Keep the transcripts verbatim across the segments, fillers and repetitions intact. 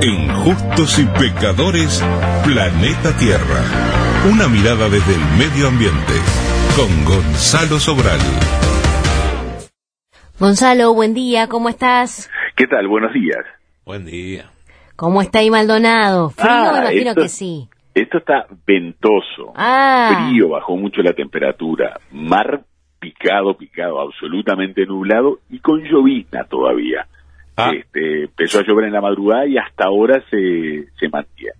Injustos y Pecadores, Planeta Tierra. Una mirada desde el medio ambiente, con Gonzalo Sobral. Gonzalo, buen día, ¿cómo estás? ¿Qué tal? Buenos días. Buen día. ¿Cómo está ahí Maldonado? Frío, Ah, me imagino esto, que sí. Esto está ventoso, Ah. frío, bajó mucho la temperatura, mar picado, picado, absolutamente nublado y con llovizna todavía. Ah. Este, empezó a llover en la madrugada y hasta ahora se, se mantiene.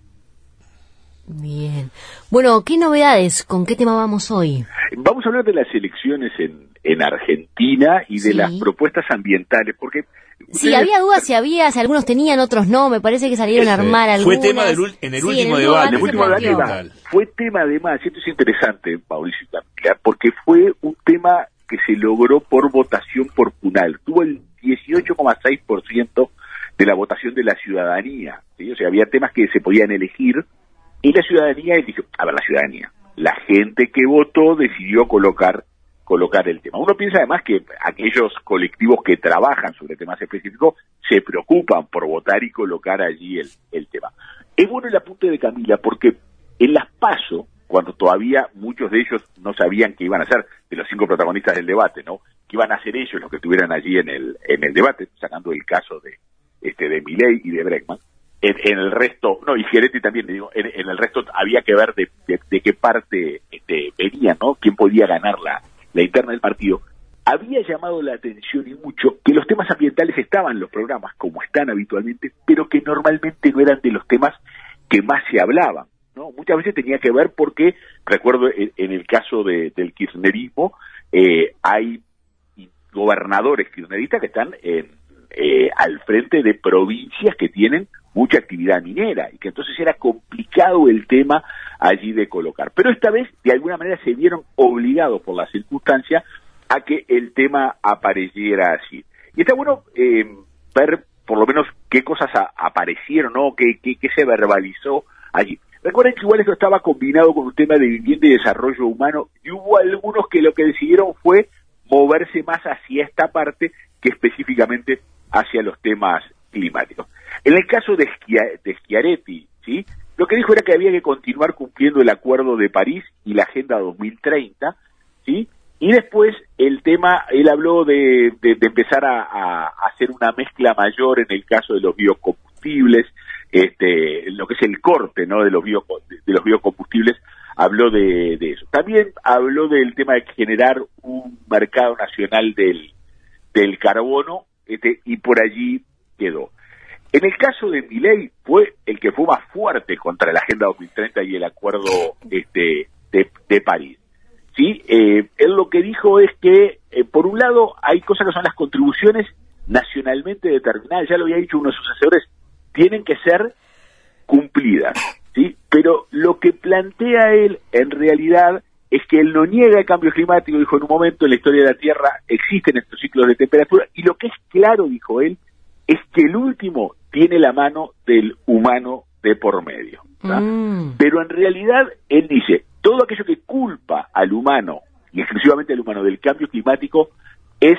Bien. Bueno, ¿qué novedades? ¿Con qué tema vamos hoy? Vamos a hablar de las elecciones en, en Argentina y de Sí. las propuestas ambientales, porque... Sí, había dudas si había, si algunos tenían, otros no, me parece que salieron a armar Fue algunas. tema del ul- en el Sí, último en debate. En el se último planteó. debate va, fue tema además, y esto es interesante, Mauricio, Camila, porque fue un tema que se logró por votación por Punal. Tuvo el dieciocho coma seis por ciento de la votación de la ciudadanía, ¿sí? O sea, había temas que se podían elegir y la ciudadanía dijo, a ver, la ciudadanía, la gente que votó decidió colocar colocar el tema. Uno piensa además que aquellos colectivos que trabajan sobre temas específicos se preocupan por votar y colocar allí el, el tema. Es bueno el apunte de Camila porque en las PASO, cuando todavía muchos de ellos no sabían qué iban a hacer, de los cinco protagonistas del debate, ¿no? Que iban a ser ellos los que estuvieran allí en el en el debate, sacando el caso de este de Milei y de Bregman. En, en el resto, no, y Schiaretti también, digo, en, en el resto había que ver de, de, de qué parte este, venía, ¿no? Quién podía ganar la, la interna del partido. Había llamado la atención y mucho que los temas ambientales estaban en los programas, como están habitualmente, pero que normalmente no eran de los temas que más se hablaban, ¿no? Muchas veces tenía que ver porque, recuerdo en, en el caso de, del kirchnerismo, eh, hay gobernadores kirchneristas que están en, eh, al frente de provincias que tienen mucha actividad minera y que entonces era complicado el tema allí de colocar. Pero esta vez, de alguna manera, se vieron obligados por la circunstancia a que el tema apareciera así. Y está bueno eh, ver por lo menos qué cosas a, aparecieron, ¿no? Qué, qué, qué se verbalizó allí. Recuerden que igual esto estaba combinado con un tema de vivienda y desarrollo humano y hubo algunos que lo que decidieron fue moverse más hacia esta parte que específicamente hacia los temas climáticos. En el caso de, Schia, de Schiaretti, ¿sí? Lo que dijo era que había que continuar cumpliendo el Acuerdo de París y la Agenda dos mil treinta, ¿sí? Y después el tema, él habló de, de, de empezar a, a hacer una mezcla mayor en el caso de los biocombustibles, este, lo que es el corte, ¿no? De los bio, de los biocombustibles, habló de, de eso. También habló del tema de generar un mercado nacional del, del carbono, este, y por allí quedó. En el caso de Milei fue el que fue más fuerte contra la Agenda dos mil treinta y el Acuerdo este, de, de París. Sí, eh, él lo que dijo es que, eh, por un lado, hay cosas que son las contribuciones nacionalmente determinadas, ya lo había dicho uno de sus asesores, tienen que ser cumplidas, ¿sí? Pero lo que plantea él, en realidad, es que él no niega el cambio climático, dijo en un momento en la historia de la Tierra existen estos ciclos de temperatura, y lo que es claro, dijo él, es que el último tiene la mano del humano de por medio, mm. Pero en realidad, él dice, todo aquello que culpa al humano, y exclusivamente al humano, del cambio climático, es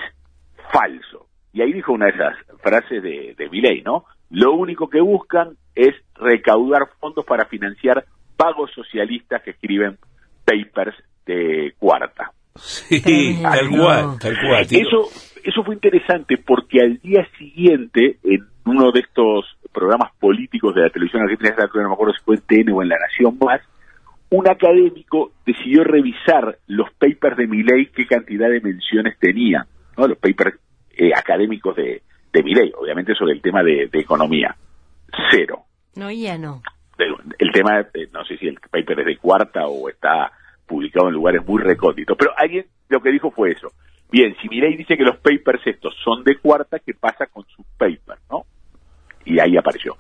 falso. Y ahí dijo una de esas frases de, de Milei, ¿no? Lo único que buscan es recaudar fondos para financiar pagos socialistas que escriben papers de cuarta. Sí, tal cual, tal cual. Tío. Eso, eso fue interesante porque al día siguiente, en uno de estos programas políticos de la televisión argentina, no me acuerdo si fue en T N o en La Nación Más, un académico decidió revisar los papers de Milei, qué cantidad de menciones tenía, ¿no? Los papers eh, académicos de, de Milei, obviamente sobre el tema de, de economía. Cero. No, ya no. El, el tema, eh, no sé si el paper es de cuarta o está publicado en lugares muy recónditos, pero alguien lo que dijo fue eso. Bien, si Milei dice que los papers estos son de cuarta, ¿qué pasa con sus papers, no? Y ahí apareció.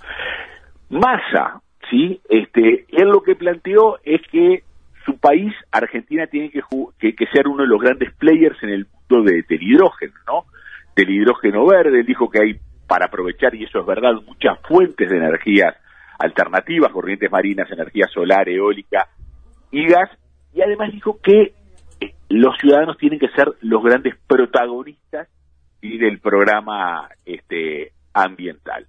Massa, ¿sí? Este, él lo que planteó es que su país, Argentina, tiene que, que, que ser uno de los grandes players en el mundo de, del hidrógeno, ¿no? Del hidrógeno verde. Él dijo que hay, para aprovechar, y eso es verdad, muchas fuentes de energías alternativas, corrientes marinas, energía solar, eólica y gas, y además dijo que eh, los ciudadanos tienen que ser los grandes protagonistas y del programa este ambiental.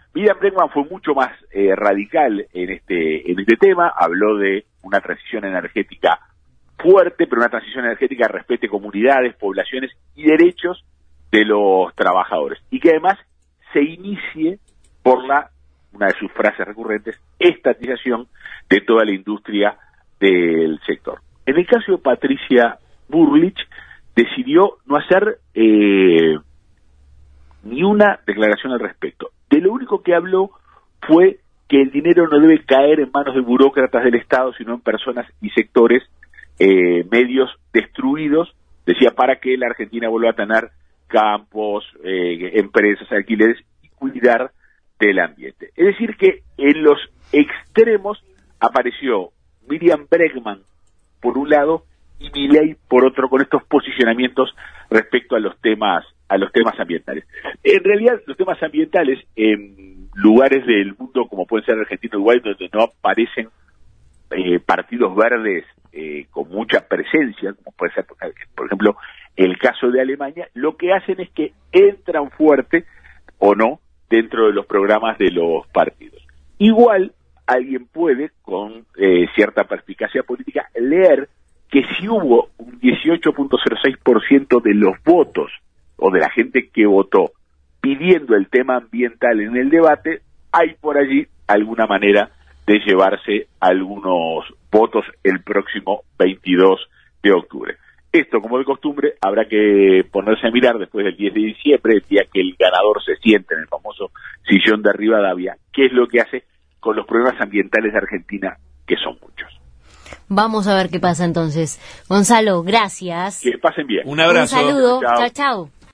Miriam Bregman fue mucho más eh, radical en este, en este tema, habló de una transición energética fuerte, pero una transición energética que respete comunidades, poblaciones y derechos de los trabajadores, y que además se inicie por la, una de sus frases recurrentes, estatización de toda la industria del sector. En el caso de Patricia Bullrich, decidió no hacer eh, ni una declaración al respecto. De lo único que habló fue que el dinero no debe caer en manos de burócratas del Estado, sino en personas y sectores, eh, medios destruidos, decía, para que la Argentina vuelva a tener campos, eh, empresas, alquileres y cuidar del ambiente. Es decir que en los extremos apareció Miriam Bregman por un lado y Milei por otro, con estos posicionamientos respecto a los temas a los temas ambientales. En realidad, los temas ambientales en lugares del mundo como pueden ser Argentina y Uruguay, donde no aparecen eh, partidos verdes eh, con mucha presencia, como puede ser, por ejemplo, el caso de Alemania, lo que hacen es que entran fuerte o no dentro de los programas de los partidos. Igual, alguien puede, con eh, cierta perspicacia política, leer que si hubo un dieciocho punto cero seis por ciento de los votos o de la gente que votó pidiendo el tema ambiental en el debate, hay por allí alguna manera de llevarse algunos votos el próximo veintidós de octubre. Esto, como de costumbre, habrá que ponerse a mirar después del diez de diciembre, el día que el ganador se siente en el famoso sillón de Rivadavia, qué es lo que hace con los problemas ambientales de Argentina, que son muchos. Vamos a ver qué pasa entonces. Gonzalo, gracias. Que pasen bien. Un abrazo. Un saludo. Chao. Chao, chao.